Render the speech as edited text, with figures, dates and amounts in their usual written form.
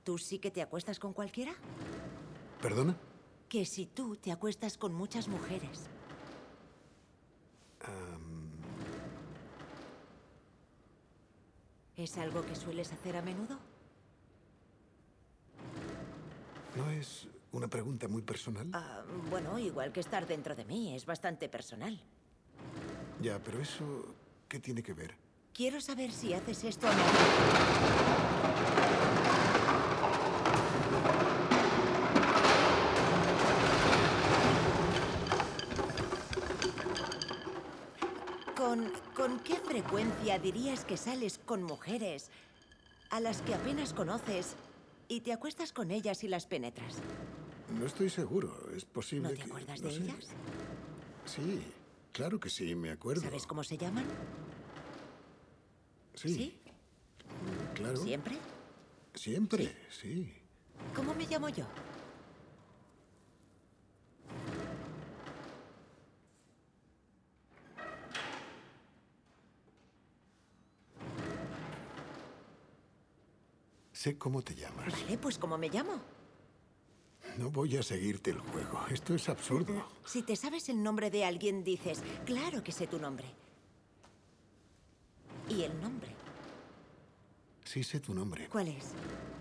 ¿Tú sí que te acuestas con cualquiera? ¿Perdona? Que si tú te acuestas con muchas mujeres. ¿Es algo que sueles hacer a menudo? ¿No es una pregunta muy personal? Bueno, igual que estar dentro de mí, es bastante personal. Ya, pero eso... ¿qué tiene que ver? Quiero saber si haces esto a menudo. ¿Con qué frecuencia dirías que sales con mujeres a las que apenas conoces y te acuestas con ellas y las penetras? No estoy seguro. Es posible ¿No que... te acuerdas no de sé. ellas? Sí, claro que sí, me acuerdo. ¿Sabes cómo se llaman? Sí. ¿Sí? Claro. ¿Siempre? Siempre, ¿Sí? sí. ¿Cómo me llamo yo? Sé cómo te llamas. Vale, pues ¿cómo me llamo? No voy a seguirte el juego. Esto es absurdo. Si te sabes el nombre de alguien, dices, claro que sé tu nombre. ¿Y el nombre? Sí sé tu nombre. ¿Cuál es?